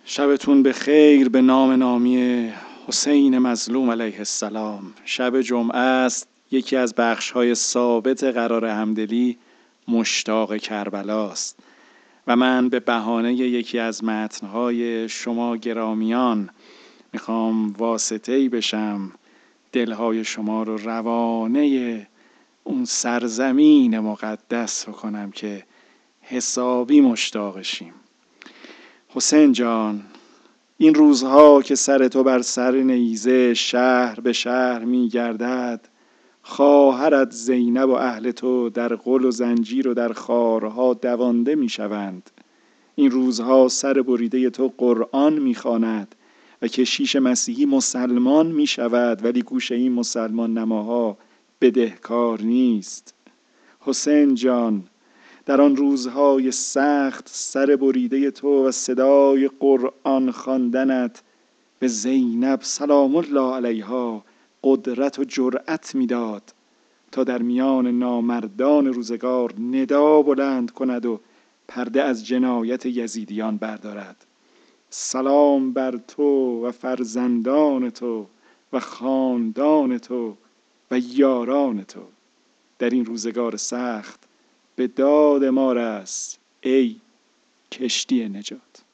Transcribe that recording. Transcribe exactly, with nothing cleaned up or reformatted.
شبتون به خیر. به نام نامی حسین مظلوم علیه السلام. شب جمعه است. یکی از بخش‌های ثابت قرار همدلی مشتاق کربلاست و من به بهانه یکی از متن‌های شما گرامیان میخوام واسطه‌ای بشم، دلهای شما رو روانه اون سرزمین مقدس بکنم که حسابی مشتاقشیم. حسین جان، این روزها که سر تو بر سر نیزه شهر به شهر می گردد، خواهرت زینب و اهل تو در غل و زنجیر و در خارها دوانده می شوند. این روزها سر بریده تو قرآن می خواند و کشیش مسیحی مسلمان می شود، ولی گوش این مسلمان نماها بدهکار نیست. حسین جان، در آن روزهای سخت سر بریده تو و صدای قرآن خواندنت به زینب سلام الله علیها قدرت و جرأت میداد تا در میان نامردان روزگار ندا بلند کند و پرده از جنایت یزیدیان بردارد. سلام بر تو و فرزندان تو و خاندان تو و یاران تو. در این روزگار سخت به داد ما رس ای کشتی نجات.